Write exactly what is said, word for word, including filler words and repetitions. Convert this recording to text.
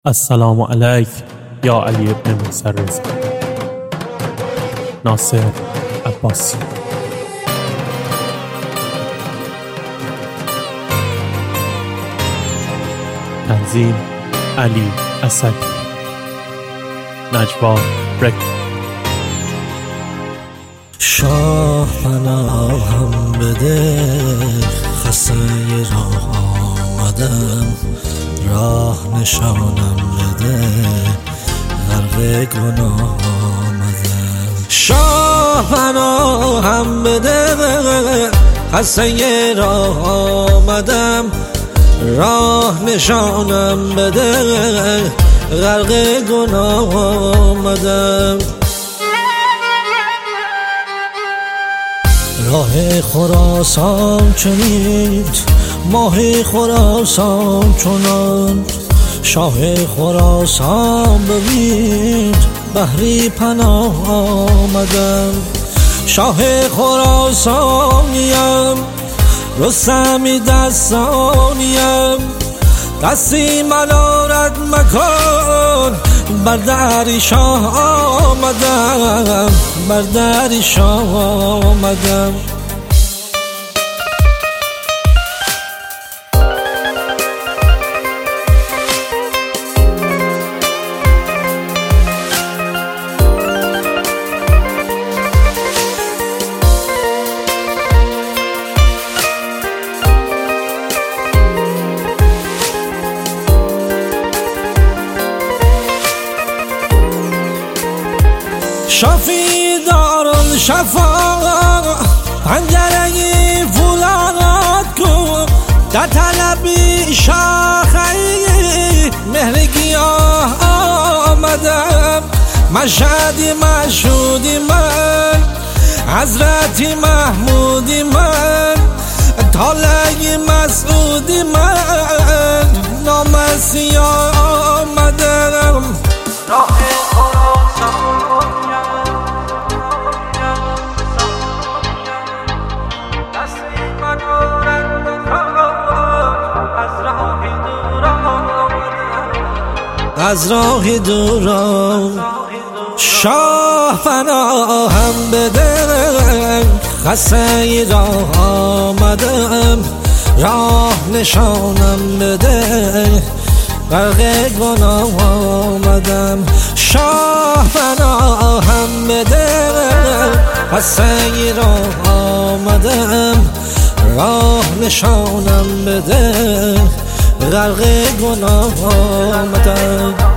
السلام علیک یا علی ابن موسی رضا. ناصر عباسی. تنظیم علی اسدی. نجوا رک. شاه پناهم بده، خسته راه آمدم، راه نشانم بده، غرق گناه آمدم. شاه پناهم بده، خسته راه آمدم، راه نشانم بده، غرق گناه آمدم. راه خراسان چنید، ماه خراسان چنان، شاه خراسان ببین، بحری پناه آمدم. شاه خراسانیم، رستمی دستانیم، دستی منو رد مکن، بر در شاه آمدم، بر در شاه آمدم. شافی دارن شفا، پنجرهی فولاد کن، در طلبی شاخهی مهرگی آمدم. مشهدی مشهودی من، حضرتی محمودی من، طالعی مسعودی من، نامسی آمدم. راه از راه دوران شاه پناهم بده، خسته راه آمدم، راه نشانم بده، غرق گناه آمدم. شاه پناهم بده، خسته راه آمدم، راه نشانم بده، غرق گناه آمدم.